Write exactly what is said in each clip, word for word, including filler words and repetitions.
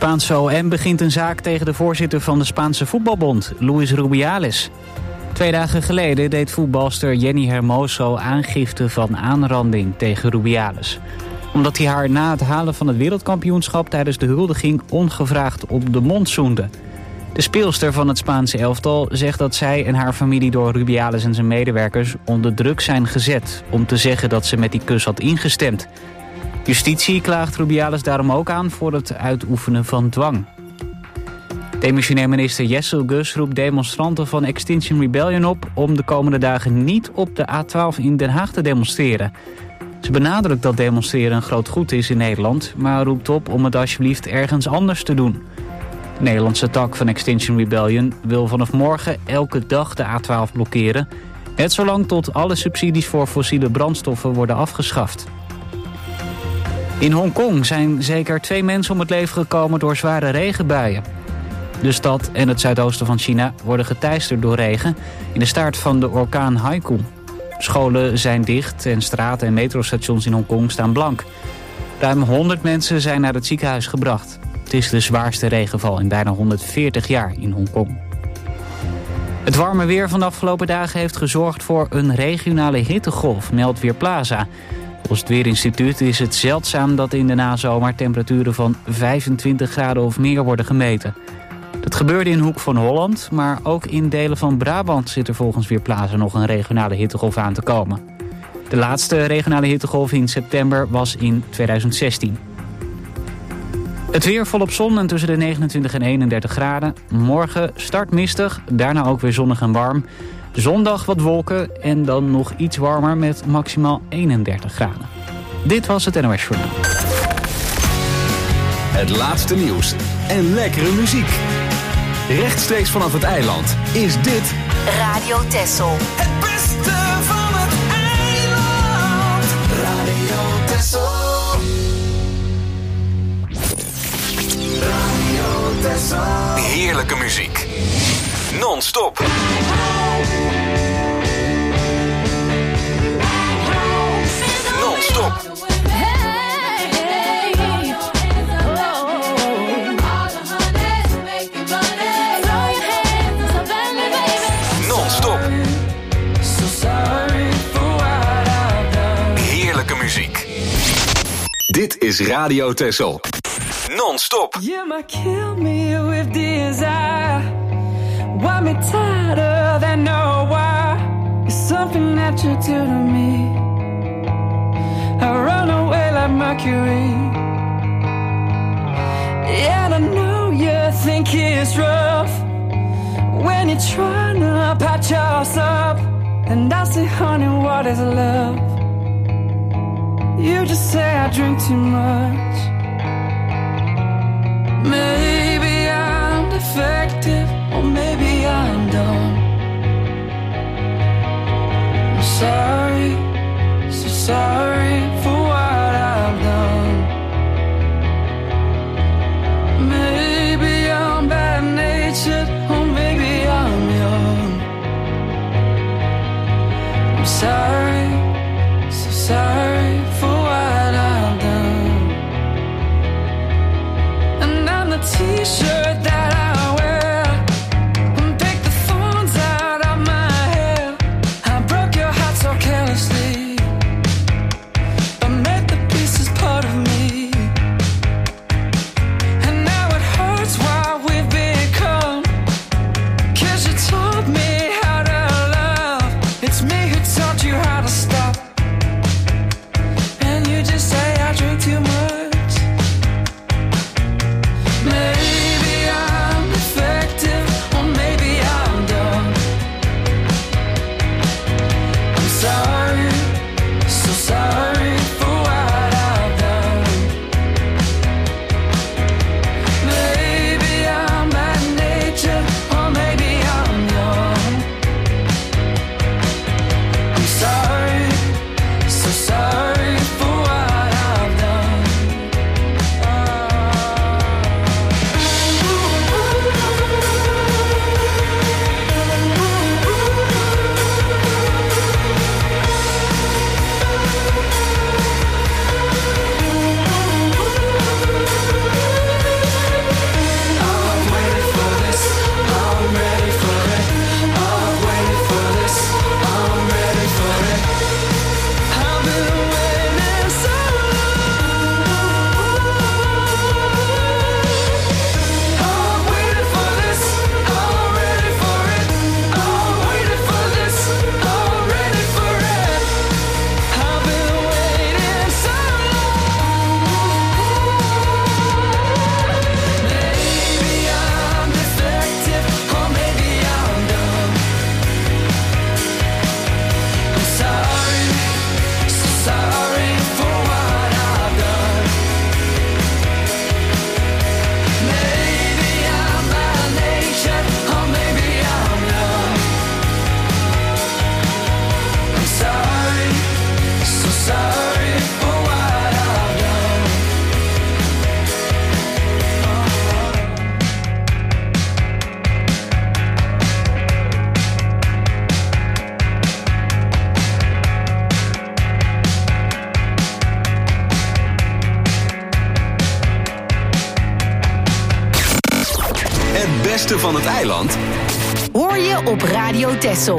Spaanse O M begint een zaak tegen de voorzitter van de Spaanse voetbalbond, Luis Rubiales. Twee dagen geleden deed voetbalster Jenny Hermoso aangifte van aanranding tegen Rubiales. Omdat hij haar na het halen van het wereldkampioenschap tijdens de huldiging ongevraagd op de mond zoende. De speelster van het Spaanse elftal zegt dat zij en haar familie door Rubiales en zijn medewerkers onder druk zijn gezet om te zeggen dat ze met die kus had ingestemd. Justitie klaagt Rubiales daarom ook aan voor het uitoefenen van dwang. Demissionair minister Jessel Gus roept demonstranten van Extinction Rebellion op om de komende dagen niet op de A twaalf in Den Haag te demonstreren. Ze benadrukt dat demonstreren een groot goed is in Nederland, maar roept op om het alsjeblieft ergens anders te doen. De Nederlandse tak van Extinction Rebellion wil vanaf morgen elke dag de A twaalf blokkeren, net zolang tot alle subsidies voor fossiele brandstoffen worden afgeschaft. In Hongkong zijn zeker twee mensen om het leven gekomen door zware regenbuien. De stad en het zuidoosten van China worden geteisterd door regen in de staart van de orkaan Haikou. Scholen zijn dicht en straten en metrostations in Hongkong staan blank. Ruim honderd mensen zijn naar het ziekenhuis gebracht. Het is de zwaarste regenval in bijna honderdveertig jaar in Hongkong. Het warme weer van de afgelopen dagen heeft gezorgd voor een regionale hittegolf, meldt Weerplaza. Volgens het Weerinstituut is het zeldzaam dat in de nazomer temperaturen van vijfentwintig graden of meer worden gemeten. Dat gebeurde in Hoek van Holland, maar ook in delen van Brabant zit er volgens Weerplaza nog een regionale hittegolf aan te komen. De laatste regionale hittegolf in september was in tweeduizend zestien. Het weer volop zon en tussen de negenentwintig en eenendertig graden. Morgen start mistig, daarna ook weer zonnig en warm. Zondag wat wolken en dan nog iets warmer met maximaal eenendertig graden. Dit was het N O S Journaal. Het laatste nieuws en lekkere muziek. Rechtstreeks vanaf het eiland is dit Radio Texel. Het beste van het eiland. Radio Texel. Radio Texel. heerlijke muziek. Non-stop. Non-stop. Heerlijke muziek. Dit is Radio Texel. Non-stop. You might kill me with desire. Want me tighter than no why. It's something that you do to me. I run away like Mercury. Yeah, I know you think it's rough when you're trying to patch us up. And I say, honey, what is love? You just say I drink too much. Maybe I'm defective, or maybe I'm dumb. I'm sorry, so sorry for what I've done. Maybe I'm bad-natured, or maybe I'm young. I'm sorry, so sorry for what I've done. And I'm the t-shirt that I wear, and pick the thorns out of my hair. I broke your heart so carelessly, but made the pieces part of me. And now it hurts what we've become, 'cause you taught me how to love. It's me who taught you how to stop. And you just say I drink too much. Maybe I Het beste van het eiland hoor je op Radio Texel.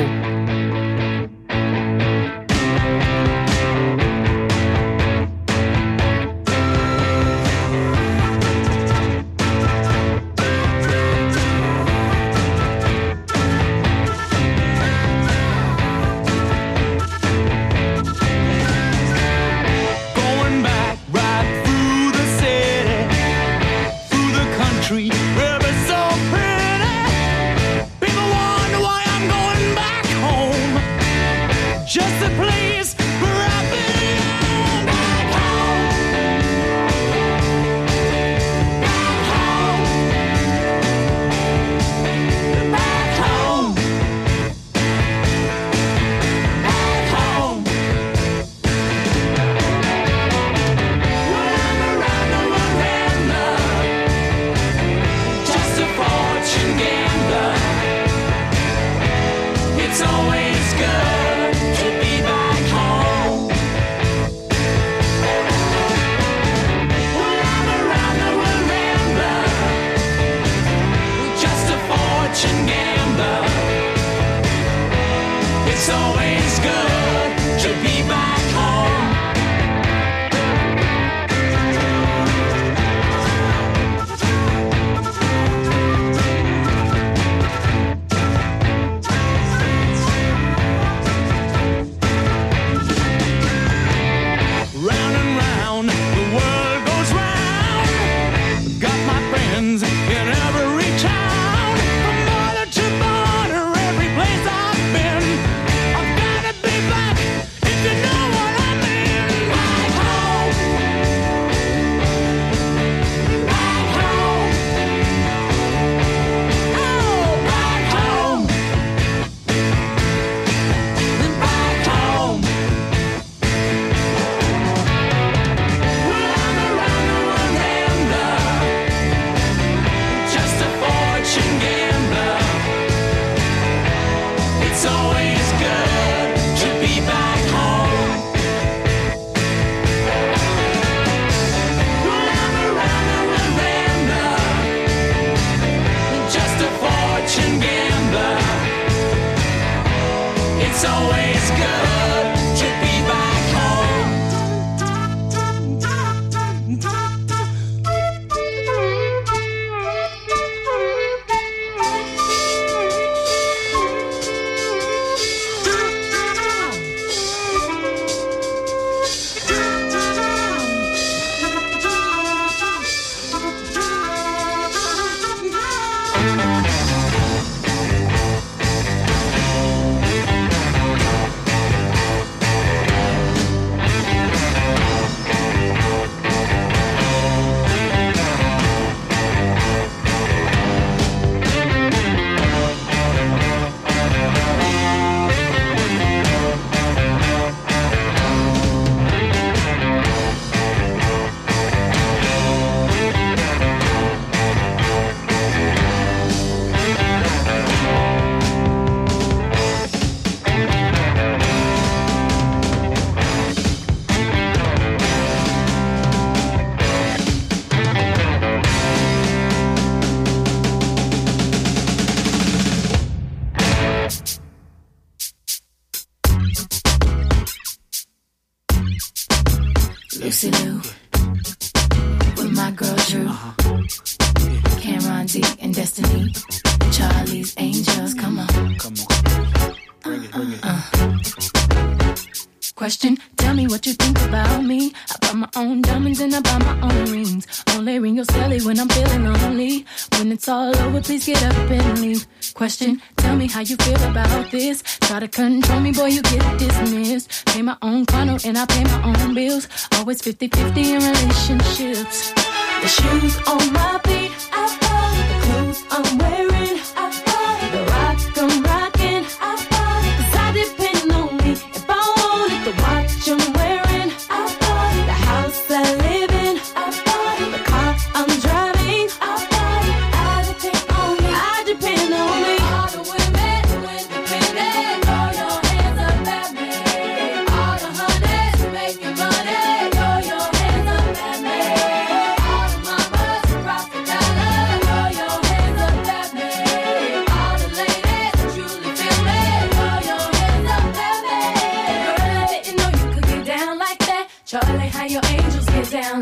Lucy Lou, with my girl Drew, Cameron D and Destiny, Charlie's Angels, come on. Come on. Bring it, bring it. Uh, uh. Question, tell me what you think about me. I buy my own diamonds and I buy my own rings. Only ring your celly when I'm feeling lonely. When it's all over, please get up and leave. Question, tell me how you feel about this. Try to control me, boy, you get dismissed. Pay my own condo and I pay my own bills. Always fifty-fifty in relationships. The shoes on my feet, I follow. The clothes I'm wearing, I follow. The rock I'm rocking, I follow. Cause I depend on me. If I want it, the watch I'm wearing, I follow. The house I live in, I follow. The car I'm driving, I follow. I depend on me, I depend on me. All the women who independent, throw your hands up at me. All the honeys making money, throw your hands up at me. All the mamas rock the dollar.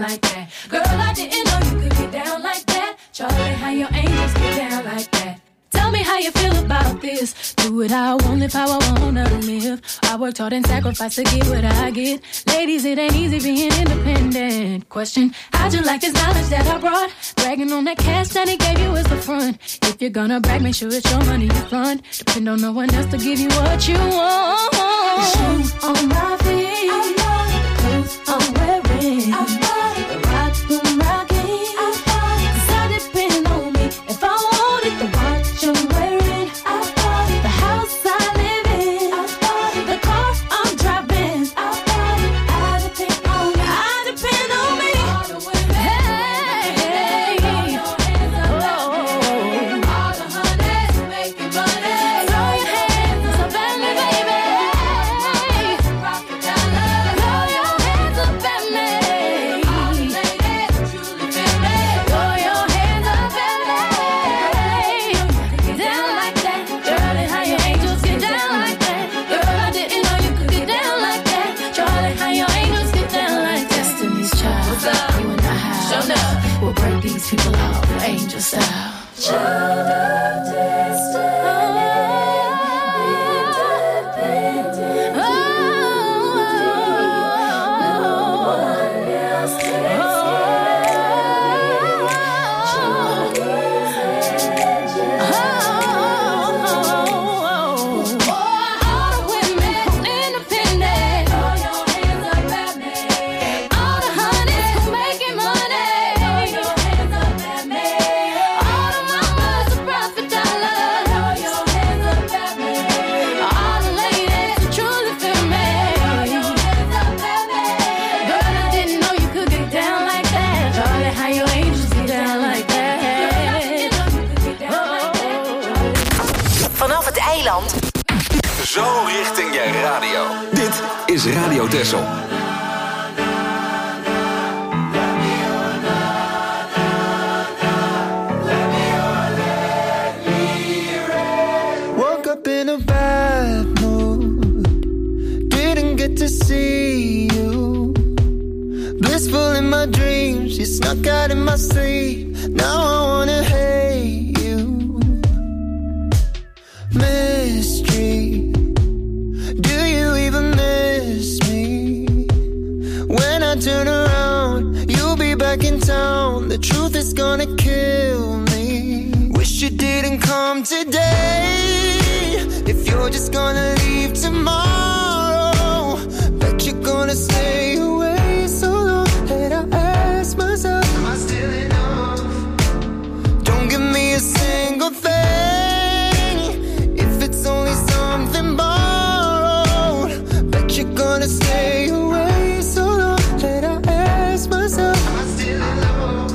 like that. Girl, I didn't know you could get down like that. Charlie, how your angels get down like that. Tell me how you feel about this. Do it how I want, live how I wanna live. I worked hard and sacrificed to get what I get. Ladies, it ain't easy being independent. Question, how'd you like this knowledge that I brought? Bragging on that cash that he gave you is the front. If you're gonna brag, make sure it's your money you fund. Depend on no one else to give you what you want. Shoes on my feet, I love the clothes I'm wearing, I love the rock I'm rocking, I love it, 'cause I depend on me. If I want it, the watch I'm wearing, I love it, the house I live in, I love it, the car I'm driving, I love it, I depend on me, I depend on me. Hey, hey, oh, all the honeys making money. Throw your hands up at me, baby. Rock it down, throw your hands up at me. All the ladies truly feel me. Throw your hands up at me. Get down like that, Charlie. How your angels get down like that, girl. I didn't know you could get down like that, Charlie. How your angels get down like that. Destiny's Child, what's up? You and I have shown up. We'll break these people out, angel style. Child of destiny, independent. Oh, no one else takes Vanaf het eiland. Zo richting je radio. Dit is Radio Texel. Woke up in a bad mood. Didn't get to see you. Blissful in my dreams. You snuck out in my sleep. Now I wanna hate you. Mystery. Do you even miss me? When I turn around, you'll be back in town. The truth is gonna kill me. Wish you didn't come today. If you're just gonna leave tomorrow, bet you're gonna stay away so long that I ask myself, am I still enough? Don't give me a single thing if it's only something borrowed. Bet you're gonna stay away so long that I ask myself, am I still in love?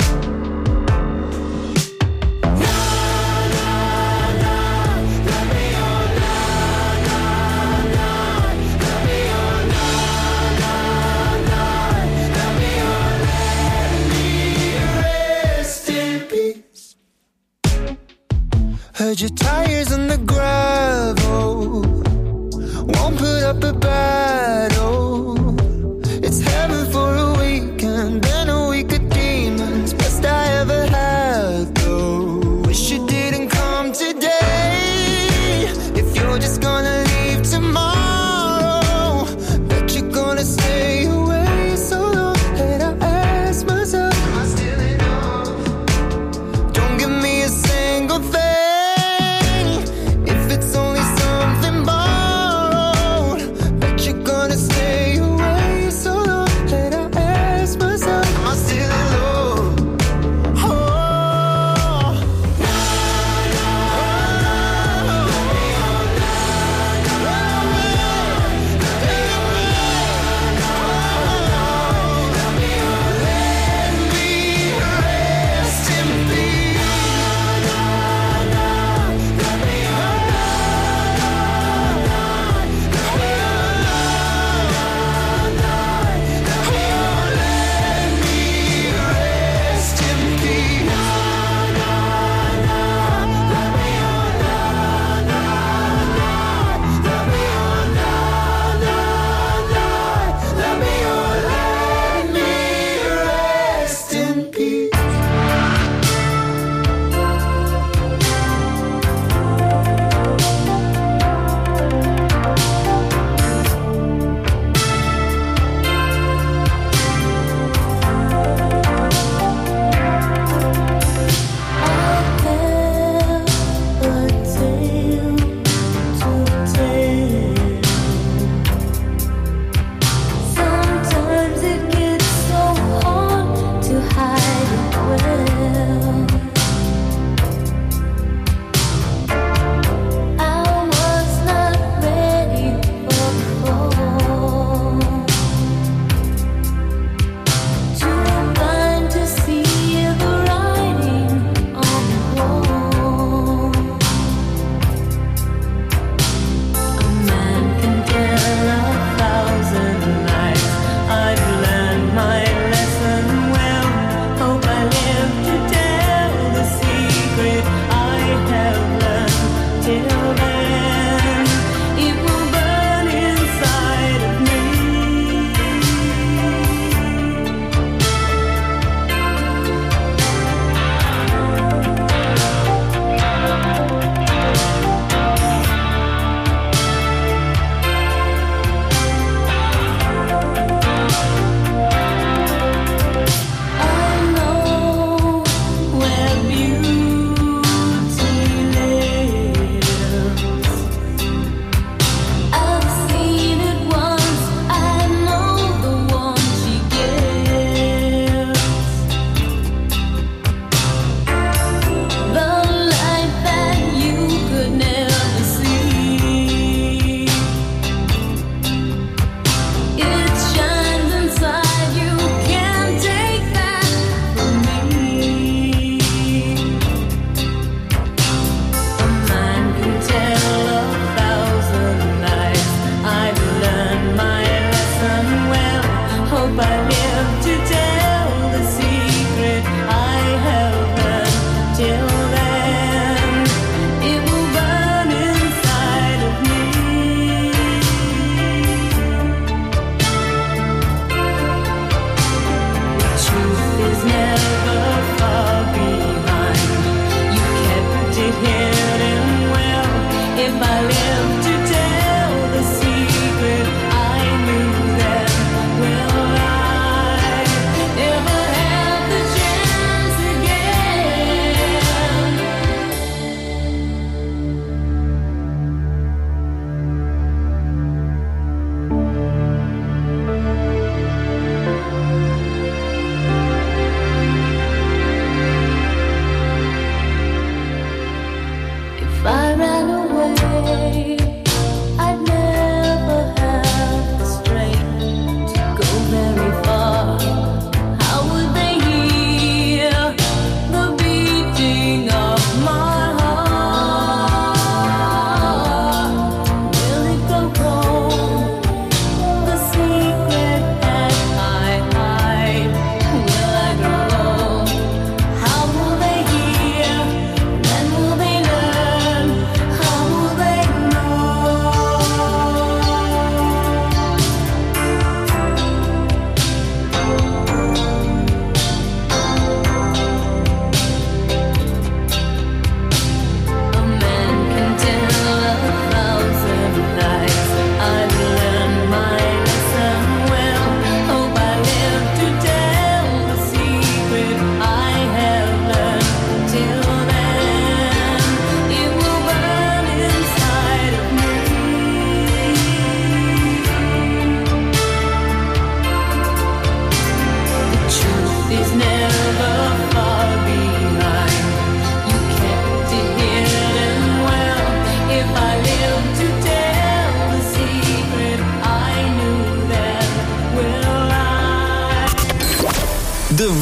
Heard your tires on the gravel. Won't put up a battle. It's heaven for a weekend, then a week of demons. Best I ever had though. Wish you didn't come today. If you're just gonna leave tomorrow, bet you're gonna stay away so long that I ask myself, am I still enough? Don't give me a single thing if it's only something borrowed. Bet you're gonna stay away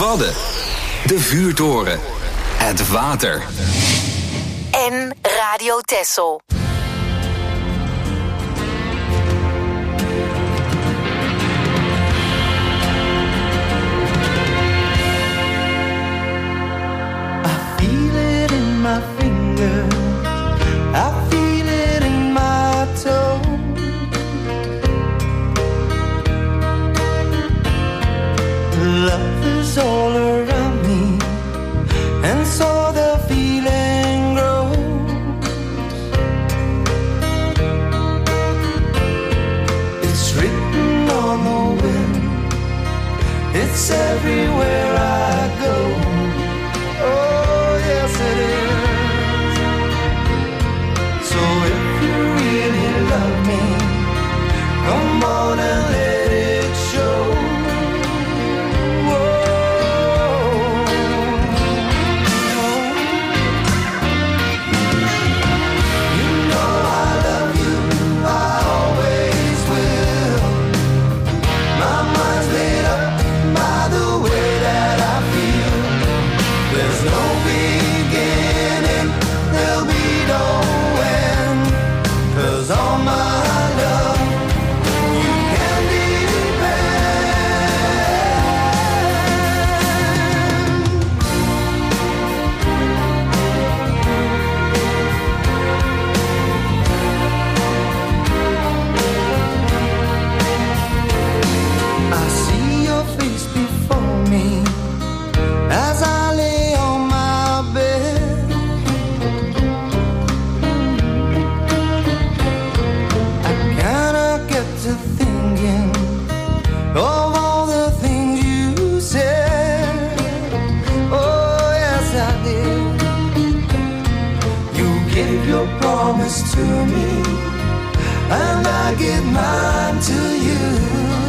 Wadden. De vuurtoren. Het water. En Radio Texel. My fingers, I feel it in my toes. Love is all around me, and so the feeling grows. It's written on the wind, it's everywhere I go. Oh, yes it is. So if you really love me, come on and let it show. Whoa. You know I love you, I always will. My mind's made up by the way that I feel. There's no beginning, there'll be no end. 'Cause all my love, you can depend. I see your face before me as I lay on my bed. I cannot get to thinking of all the things you said. Oh, yes, I did. You gave your promise to me, and I give mine to you.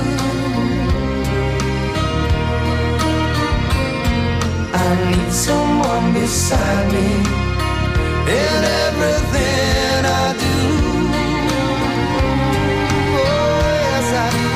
I need someone beside me in everything I do. Oh, yes, I do.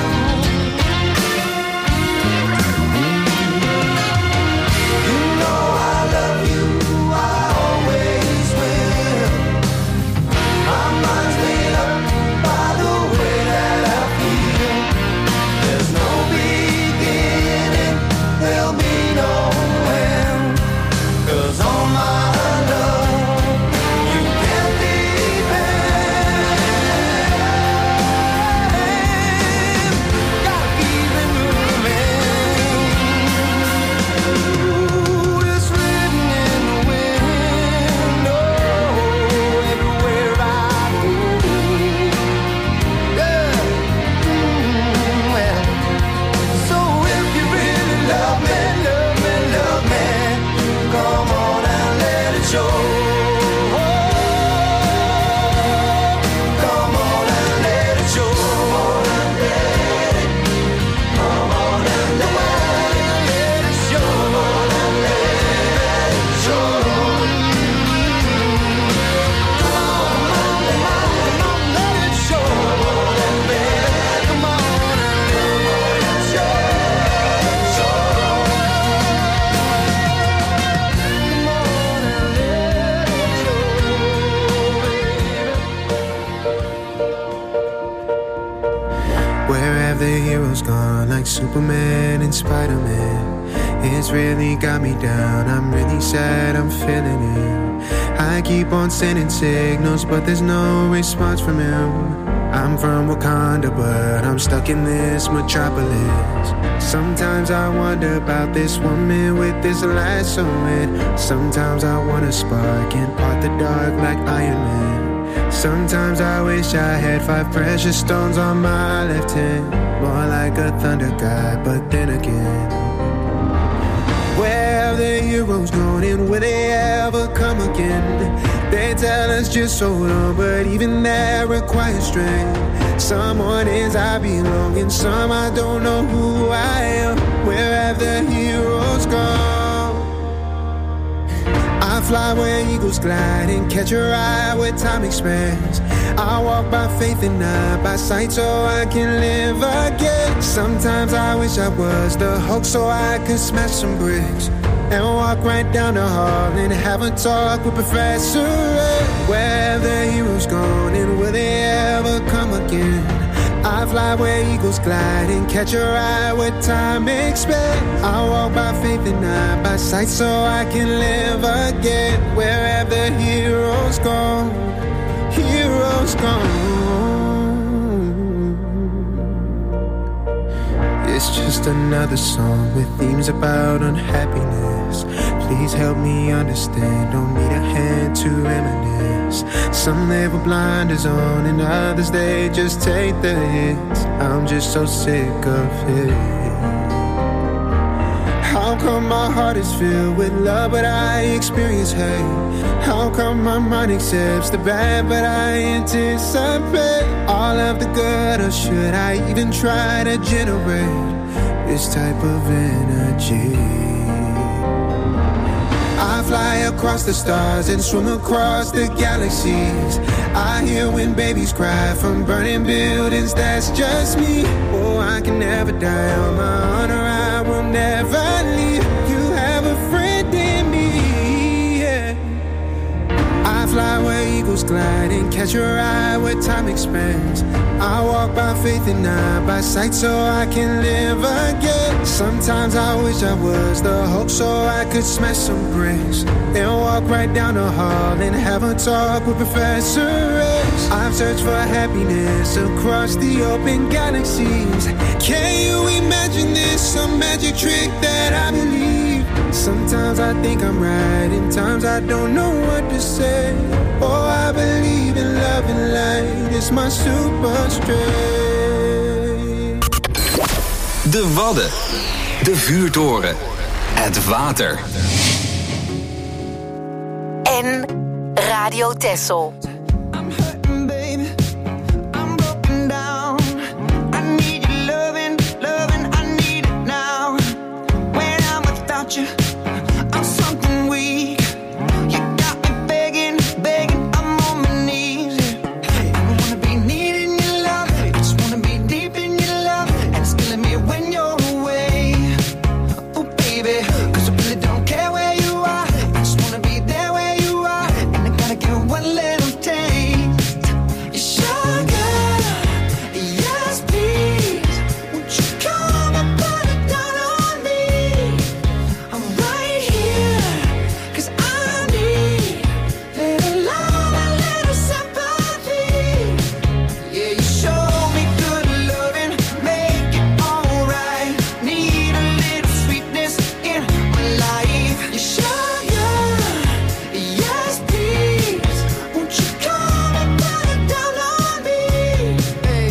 You know I love you, I always will. My mind's made up by the way that I feel. There's no beginning, there'll be no end. 'Cause all my love, you can depend. Gotta keep it moving. Ooh, it's written in the wind. Oh, everywhere I go. Yeah. Mm, well. So if you really love me, love me, love me, come on and let it show. Come on and let it show. Come on and let it show. Come on and let it show. Come on and let it show. Come on and let it show. Where have the heroes gone, like Superman and Spider-Man? It's really got me down, I'm really sad, I'm feeling it. I keep on sending signals, but there's no response from him. I'm from Wakanda, but I'm stuck in this metropolis. Sometimes I wonder about this woman with this lasso, and sometimes I wanna spark and part the dark like Iron Man. Sometimes I wish I had five precious stones on my left hand, more like a thunder god, but then again, where have the heroes gone and will they ever come again? They tell us just hold on, but even that requires strength. Someone is I belong and some I don't know who I am. Where have the heroes gone? I fly where eagles glide and catch a ride where time expands. I walk by faith and not by sight so I can live again. Sometimes I wish I was the Hulk so I could smash some bricks and walk right down the hall and have a talk with Professor X. Where have the heroes gone and will they ever come again? I fly where eagles glide and catch a ride where time expands. I walk by faith and not by sight so I can live again. Where have the heroes gone? Heroes gone. It's just another song with themes about unhappiness. Please help me understand, don't need a hand to reminisce. Some live with blinders on and others they just take the hits. I'm just so sick of it. How come my heart is filled with love but I experience hate? How come my mind accepts the bad but I anticipate all of the good? Or should I even try to generate this type of energy? I fly across the stars and swim across the galaxies. I hear when babies cry from burning buildings, that's just me. Oh, I can never die on my honor, I will never leave. You have a friend in me, yeah. I fly where eagles glide and catch a ride where time expands. I walk by faith and not by sight so I can live again. Sometimes I wish I was the Hulk so I could smash some bricks and walk right down the hall and have a talk with Professor X. I've searched for happiness across the open galaxies. Can you imagine this, some magic trick that I believe? Sometimes I think I'm right and times I don't know what to say. Oh, I believe in love and light, it's my super strength. De Wadden, de vuurtoren, het water. En Radio Texel. I'm hurting, baby. I'm broken down. I need your loving, loving. I need it now. When I'm without you, I'm something weak. You got me begging, begging. I'm on my knees. I don't wanna be needing your love. I just wanna be deep in your love. And it's killing me when you're away. Oh, baby, 'cause I really don't care where you are. I just wanna be there where you are. And I gotta give one little taste. Your sugar, yes please. Won't you come and put it down on me? I'm right here, 'cause I need little love and little sympathy. Yeah, you show me good loving, make it alright. Need a little sweetness in my life. Your sugar, yes please. Won't you come and put it down on me? Hey,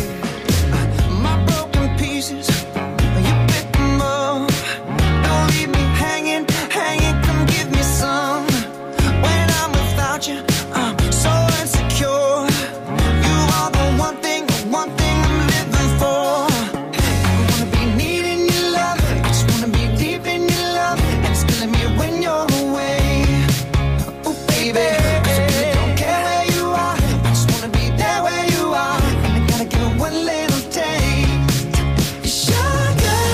my broken pieces, you pick them up. Don't leave me hanging, hanging. Come give me some. When I'm without you, I'm so insecure. You are the one thing, the one thing I'm living for. I don't wanna be needing your love. I just wanna be deep in your love. And it's killing me when you're away. Oh, baby, 'cause I really don't care where you are. I just wanna be there where you are. And I gotta give it one little taste. Your sugar,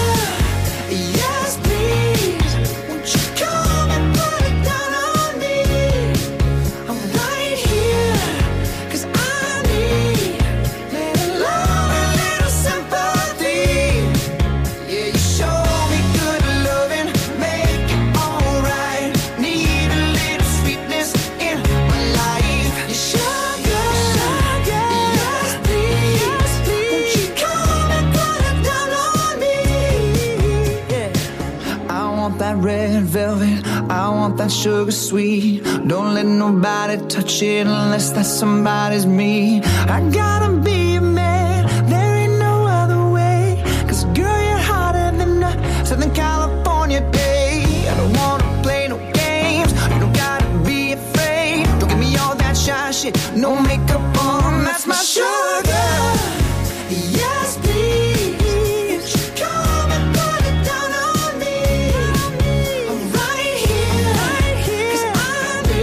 yes please. Won't you come and put it down on me? I'm right here, 'cause I need little love and little sympathy. Yeah, you show me good loving, make it alright. Need a little sweetness in my life. Your sugar, yes please. Won't you come and put it down on me? Yeah. I want that red velvet, I want that sugar sweet. Don't let nobody touch it unless that somebody's me. I gotta be a man, there ain't no other way. 'Cause girl, you're hotter than a Southern California day. I don't wanna play no games, you don't gotta be afraid. Don't give me all that shy shit, no makeup on, that's my sugar. Yes please. Come and put it down on me. I'm right here, 'cause I need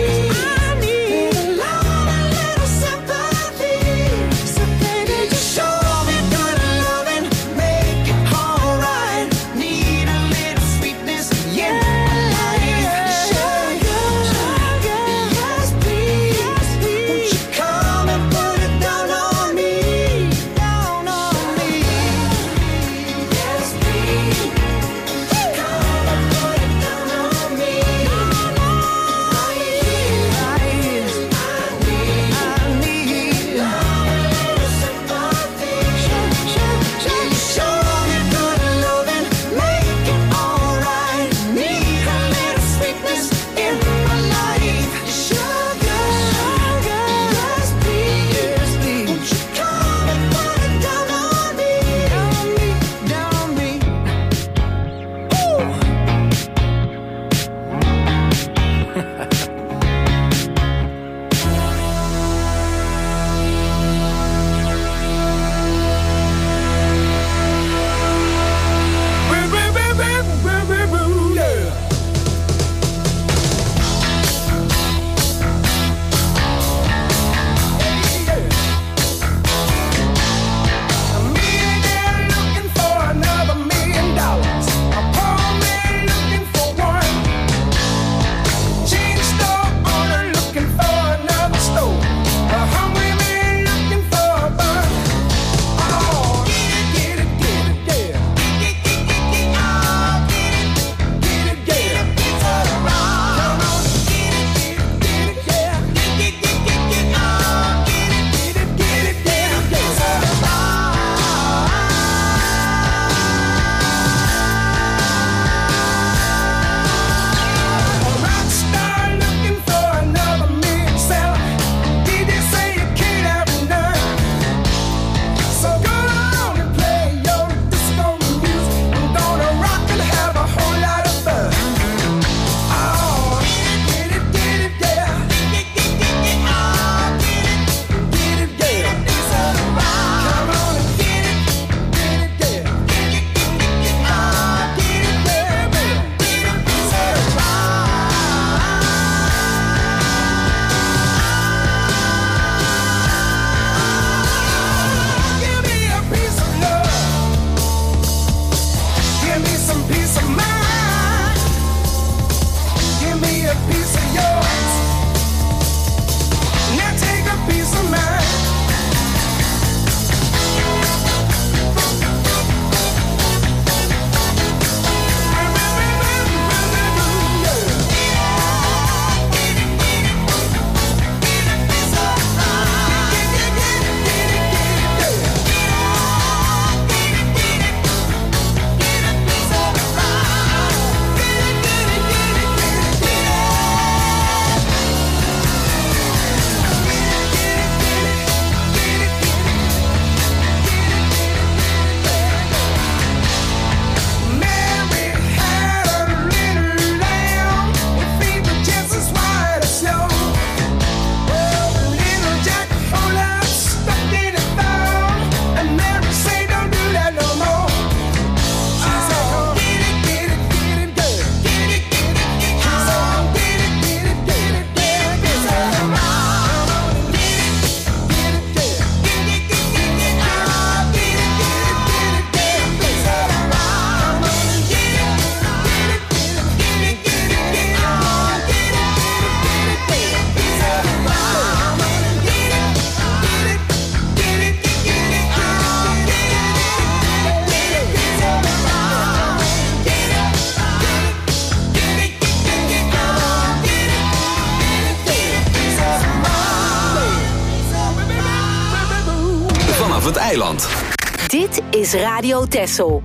het eiland. Dit is Radio Texel.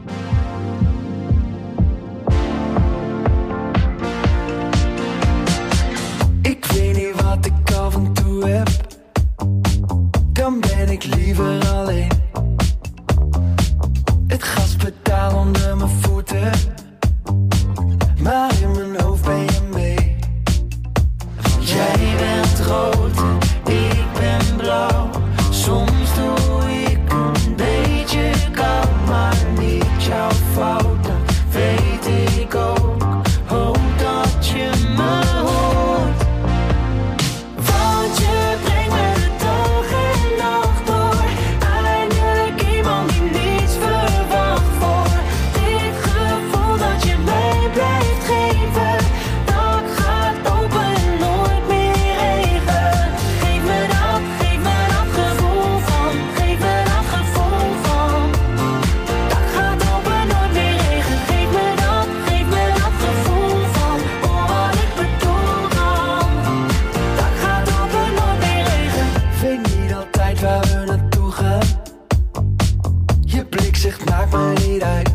Ik weet niet wat ik af en toe heb, dan ben ik liever alleen. Het gaspedaal onder mijn voeten, maar in mijn hoofd ben je mee. Jij bent rood, ik ben blauw. Soms doe ik een beetje koud, maar niet jouw fout, dat weet ik ook. Hoop dat je me hoort, want je brengt me de dag en nacht door. Eindelijk iemand die niets verwacht voor. Dit gevoel dat je mij blijft geven, dat gaat open en nooit meer regen. Geef me dat, geef me dat gevoel van, geef me dat gevoel van. Dat gaat open, nooit meer regen. Geef me dat, geef me dat gevoel van. Oh, wat ik bedoel dan. Dat gaat open, nooit meer regen. Weet niet altijd waar we naartoe gaan. Je blik zegt maakt me niet uit.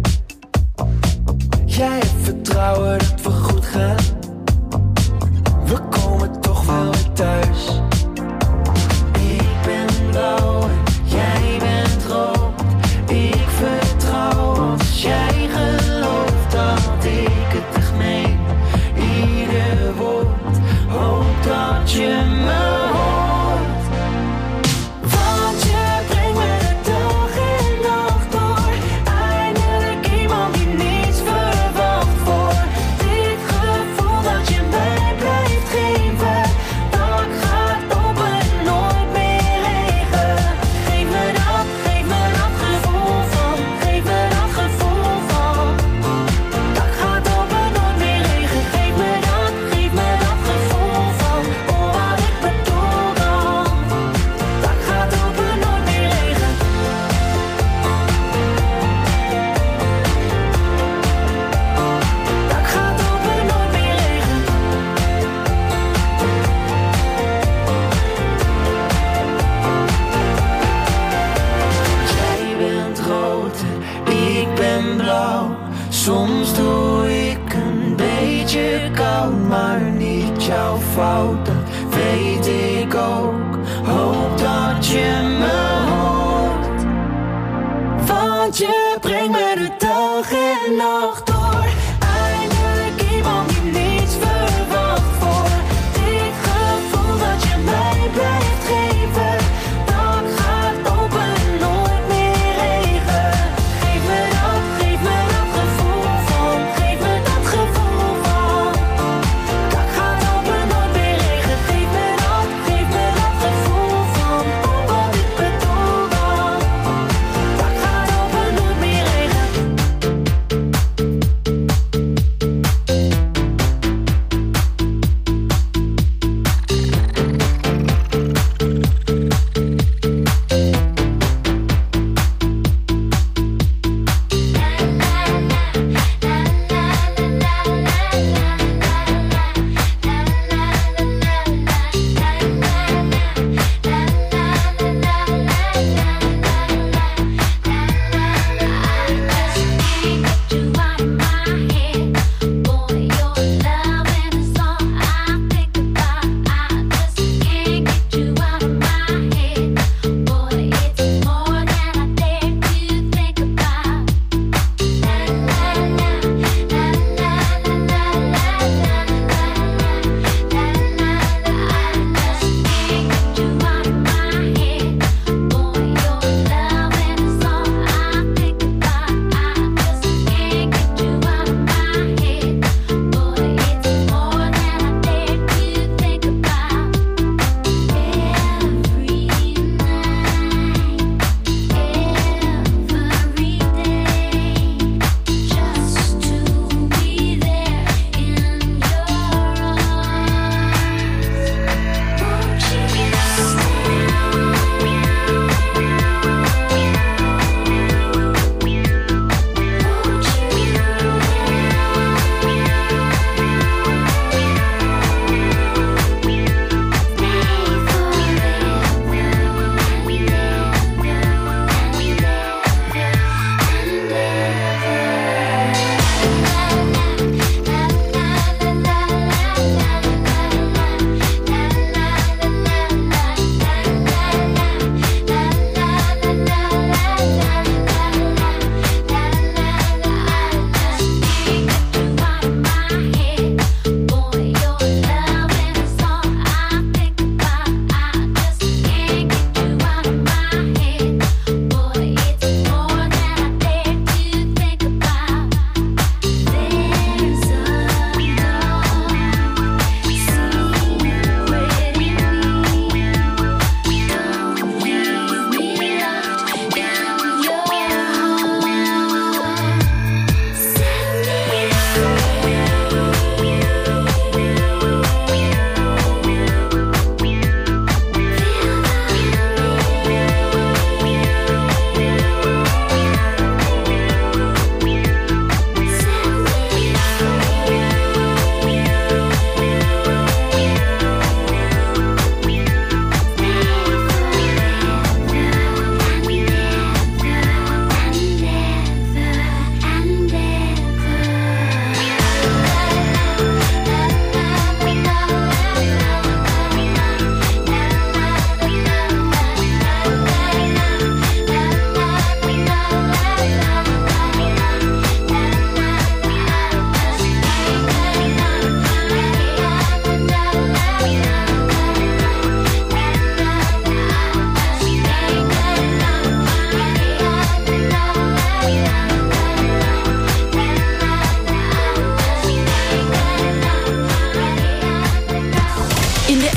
Jij hebt vertrouwen dat we goed gaan. We komen toch wel weer thuis. Ik ben blauw en jij bent rood. Ik vertrouw als jij gelooft dat ik het echt meen. Ieder woord, hoop dat je me hoort. Want je brengt me de dag en nacht door. Eindelijk iemand die niets verwacht voor. Dit gevoel dat je mij blijft geven, dat gaat open en nooit meer regen. Geef me dat, geef me dat gevoel van, geef me dat gevoel van. Dat gaat open, nooit meer regen. Geef me dat, geef me dat gevoel van. Oh, wat ik bedoel dan. Dat gaat open, nooit meer regen. Dat gaat open, nooit meer regen. Jij bent rood en ik ben blauw. Soms doe ik een beetje koud, maar niet jouw fout, dat weet ik ook. Hoop dat je me hoort, want je brengt me de dag en nacht door. Eindelijk iemand die niets verwacht voor. Dit gevoel dat je mij blijft geven, dat gaat open en nooit meer regen. Geef me dat, geef me dat gevoel van, geef me dat gevoel van. Dat gaat open, nooit meer regen. Geef me dat, geef me dat gevoel van. Oh, wat ik bedoel dan. Dat gaat open, nooit meer regen.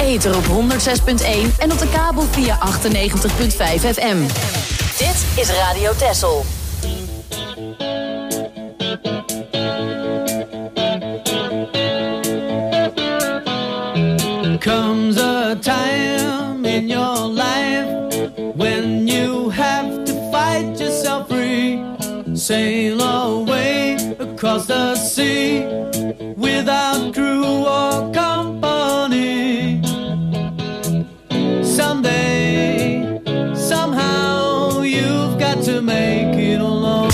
ether op honderd zes punt één en op de kabel via achtennegentig punt vijf F M. Dit is Radio Texel. Comes a time in your life when you have to fight yourself free, sail away across the sea without crew or company. Someday, somehow, you've got to make it alone.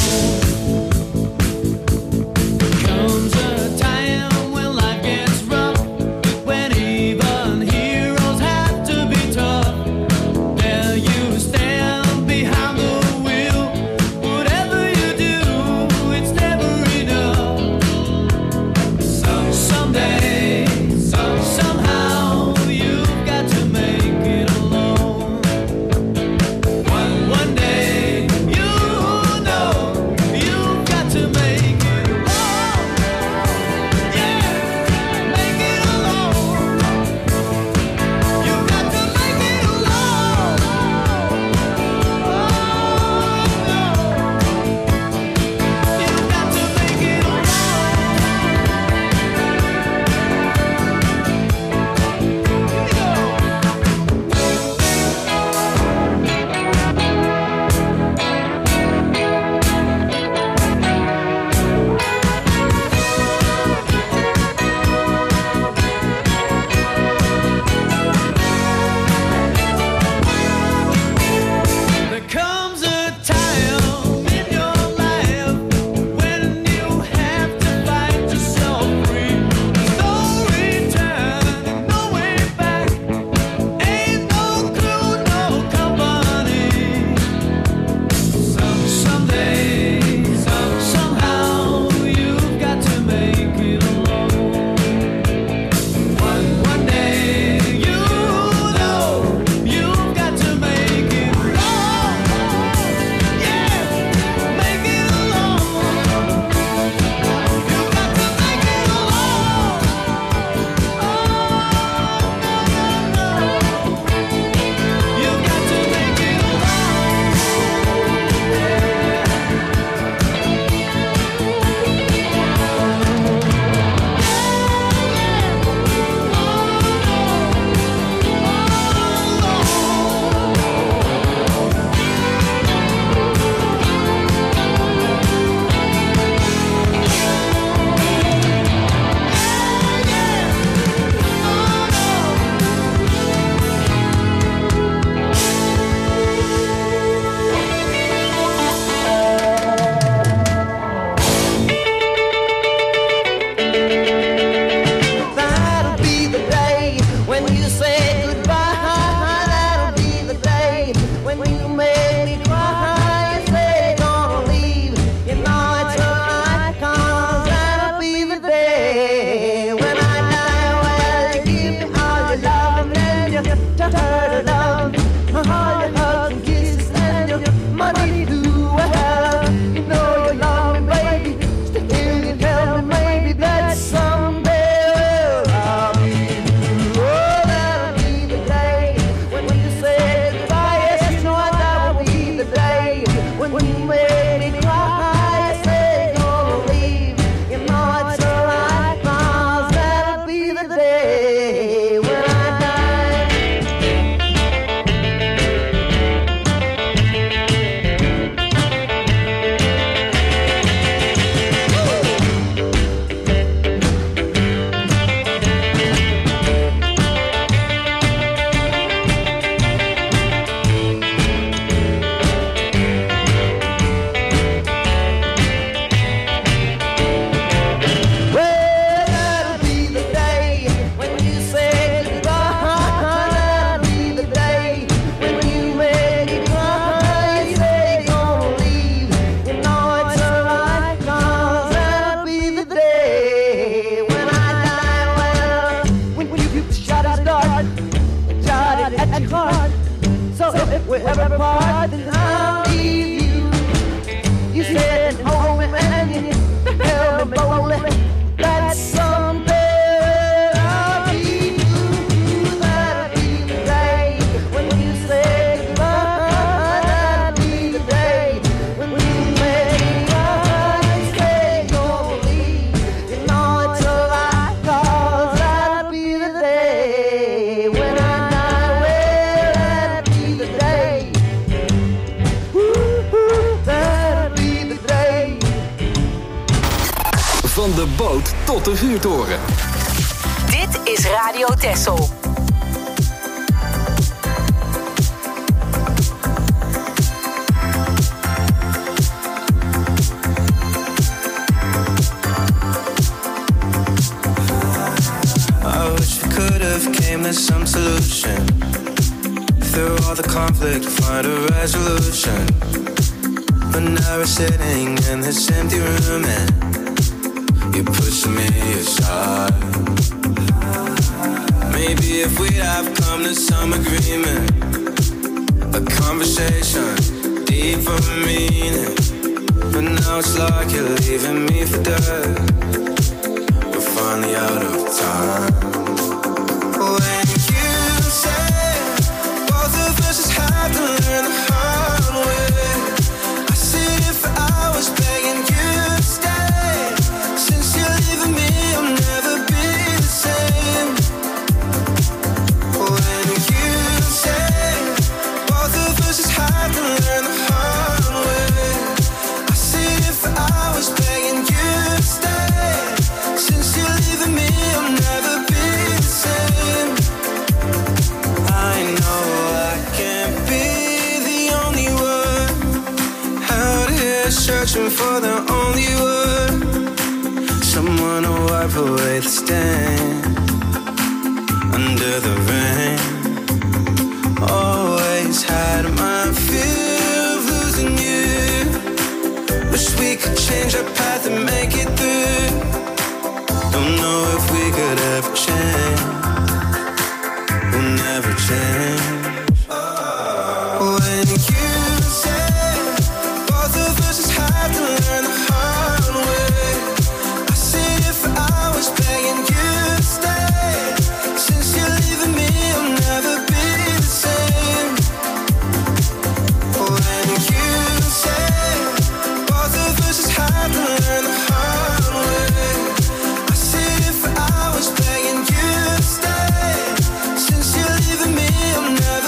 Comes a time when life gets rough, when even heroes have to be tough. There you stand behind the wheel. Whatever you do, it's never enough. So someday, so somehow, you've got to make it alone. One one day, you know you've got to make it alone. Yeah, make it alone. You've got to make it alone. Oh no, you've got to make it There comes a time in your life when you have to fight yourself free. There's no return and no way back. Ain't no crew, no company. Some someday, some somehow, you've got to make it alone. One one day, you know you've got to make it alone. Yeah, make it alone. You've got to make it alone. Oh no, no, no. You've got to make it That'll be the day when you say goodbye. That'll be the day when you make me cry. You say you're gonna leave, you know it's alright, 'cause that'll be the day when I die. Well, you give me all your love and then you tell her to love all your hugs and kisses and your money too. Well, you know you love me, baby. Still you tell me maybe that someday I'll be through. Oh, that'll be the day when you say goodbye. Yes, you know that will be the day when you make me cry. You say you're gonna leave, you know it's alright, 'cause that'll be the day when I die. Well, that'll be the day when you say goodbye. That'll be the day when you make me cry. You say you're gonna leave, you know it's alright, 'cause that'll be the day when I die. Well, when you shot it start, shot it at your heart. So if we ever part, then I'll leave you. You said hold me and you held me boldly. That someday I'll be through that. de boot tot de vuurtoren. Dit is Radio Texel. I wish we could have came to some solution. Through all the conflict, find a resolution. But now we're sitting in this empty room and you're pushing me aside. Maybe if we'd have come to some agreement, a conversation deeper meaning. But now it's like you're leaving me for dead. We're finally out of time. When you say both of us just have to learn the hard way, I sit here for hours begging you to stay. Since you're leaving me, I'll never be the same. When you say both of us just have to learn the hard way, I sit here for hours begging you to stay. Since you're leaving me, I'll never be the same. I know I can't be the only one out here searching for the only one, someone to wipe away the stain under the rain. Always had my fear of losing you. Wish we could change our path and make it through. Don't know if we could ever change. We'll never change. When you say both of us just have to learn the hard way, I sit here for hours begging you to stay. Since you're leaving me, I'll never be the same. When you say both of us just have to learn the hard way, I sit here for hours begging you to stay. Since you're leaving me, I'll never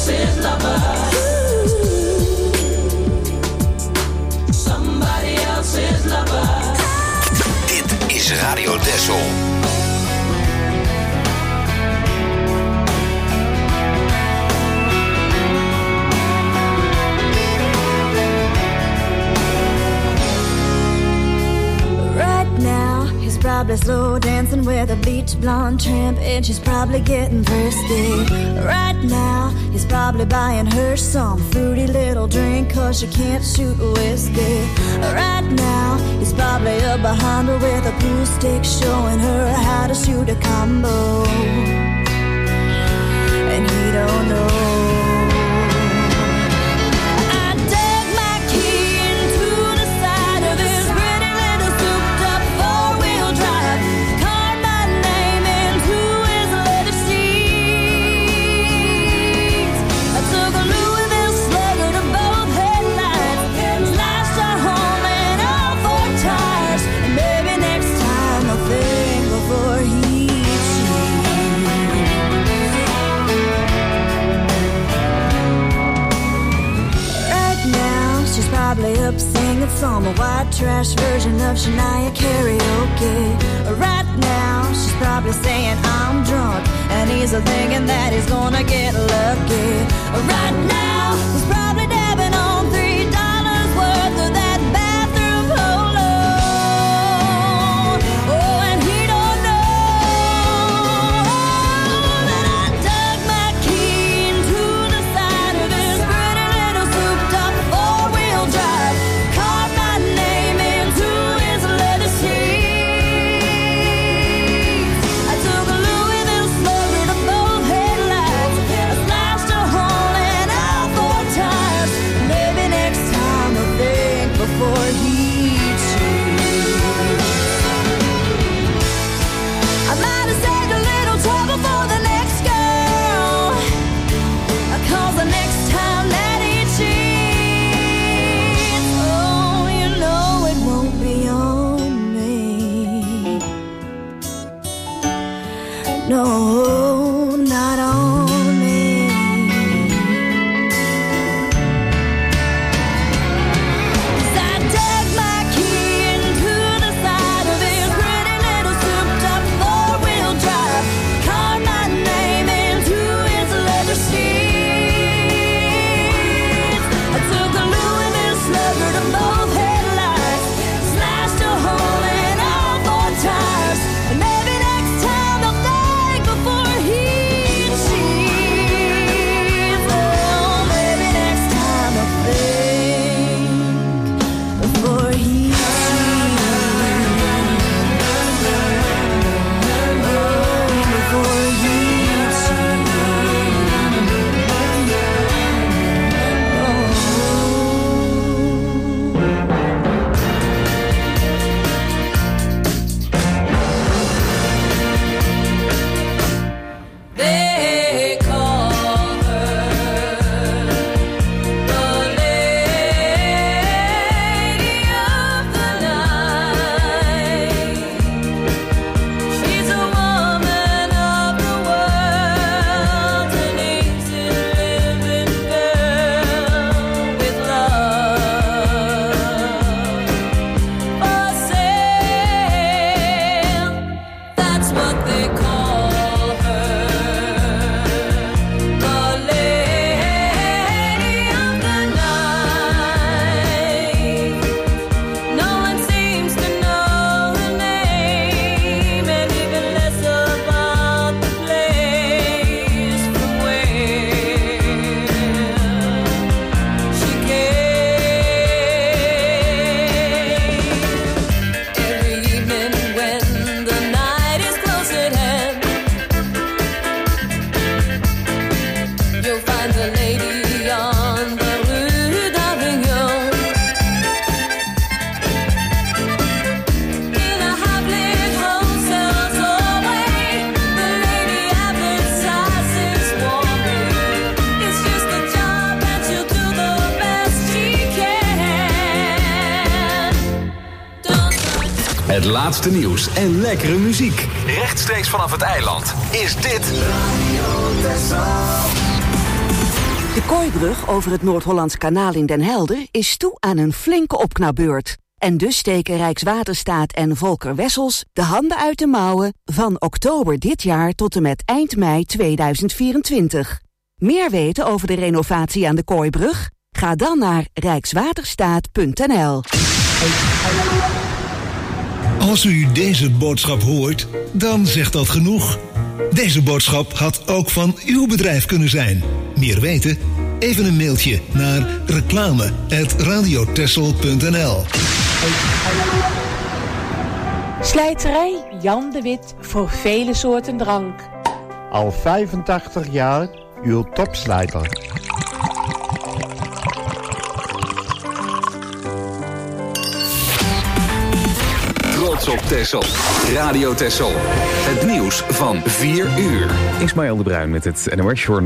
else's lover. Somebody else's lover. Dit is Radio Texel. Probably slow dancing with a beach blonde tramp, and she's probably getting thirsty. Right now, he's probably buying her some fruity little drink, cause she can't shoot whiskey. Right now, he's probably up behind her with a pool stick, showing her how to shoot a combo. And he don't know. Probably up singing some white trash version of Shania karaoke. Right now, she's probably saying I'm drunk, and he's thinking that he's gonna get lucky. Right now, he's probably dabbing on three dollars worth of that bathroom polo. Oh, and he don't know that I dug my key into the side of his pretty little souped-up four-wheel drive, carved my name into his leather seats. I took a Louisville slugger to both headlights, I slashed a hole in all four tires. Maybe next time I'll think before he cheats. I might have saved a little trouble for the next girl, cause the next time that he cheats, oh, you know it won't be on me. No, not on me. 'Cause I dug my key into the side of his pretty little souped-up four-wheel drive, carved my name into his leather seats. I took a Louisville slugger to both headlights, slashed a hole in all four tires. And maybe next time I'll think before he cheats. Oh, maybe next time I'll think before he cheats. Oh, before he They call her the Lady of the Night. She's a woman of the world, an easy living girl with love for sale. That's what they call her, the Lady of the Night. No one seems to know her name, and even less about the place from where she came. Every evening when the night is close at hand, you'll find the lady on the Rue d'Avignon, in a half-lit hotel doorway. The lady advertises warmly. It's just a job and she'll do the best she can. Don't Het laatste nieuws en lekkere muziek. Rechtstreeks vanaf het eiland is dit De Kooibrug over het Noord-Hollands Kanaal in Den Helder is toe aan een flinke opknapbeurt. En dus steken Rijkswaterstaat en Volker Wessels de handen uit de mouwen van oktober dit jaar tot en met eind mei tweeduizend vierentwintig. Meer weten over de renovatie aan de Kooibrug? Ga dan naar rijkswaterstaat punt n l. Als u deze boodschap hoort, dan zegt dat genoeg. Deze boodschap had ook van uw bedrijf kunnen zijn. Meer weten? Even een mailtje naar reclame apenstaartje radiotessel punt n l. Slijterij Jan de Wit voor vele soorten drank. Al vijfentachtig jaar uw topslijter. Trots op Texel. Radio Texel. Het nieuws van vier uur. Ismaël de Bruin met het N O S Journaal.